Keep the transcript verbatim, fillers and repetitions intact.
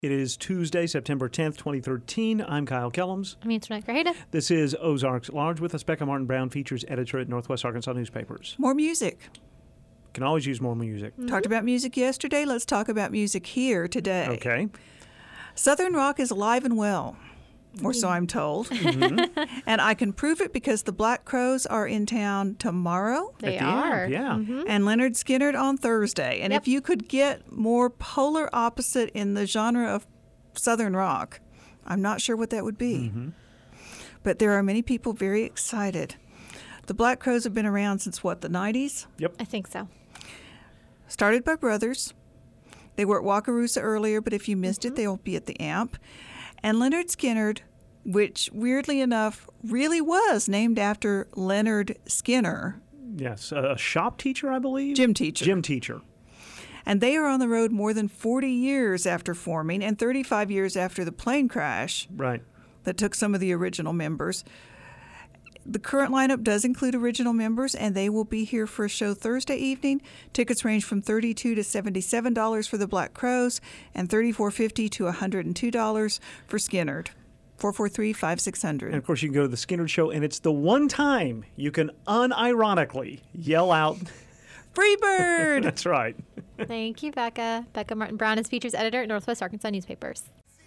It is Tuesday, September tenth, twenty thirteen. I'm Kyle Kellums. I'm Antoinette Grajeda. This is Ozarks at Large with us. Becca Martin Brown, features editor at Northwest Arkansas Newspapers. More music. Can always use more music. Mm-hmm. Talked about music yesterday. Let's talk about music here today. Okay. Southern rock is alive and well, or so I'm told. Mm-hmm. And I can prove it because the Black Crowes are in town tomorrow. They At the are. end, yeah. Mm-hmm. And Leonard Skinner on Thursday. And Yep. if you could get more polar opposite in the genre of Southern rock, I'm not sure what that would be. Mm-hmm. But there are many people very excited. The Black Crowes have been around since, what, the nineties? Yep. I think so. Started by brothers. They were at Wakarusa earlier, but if you missed Mm-hmm. it, they'll be at the Amp. And Leonard Skinner, which weirdly enough really was named after Leonard Skinner, Yes. A shop teacher, I believe? gym teacher. Gym teacher. And they are on the road more than forty years after forming and thirty-five years after the plane crash Right. that took some of the original members. The current lineup does include original members, and they will be here for a show Thursday evening. Tickets range from thirty-two dollars to seventy-seven dollars for the Black Crowes and thirty-four fifty to one hundred two dollars for Skinnerd. four four three, five six zero And zero. of course, you can go to the Skinner Show, and it's the one time you can unironically yell out, Freebird! that's right. Thank you, Becca. Becca Martin Brown is features editor at Northwest Arkansas Newspapers.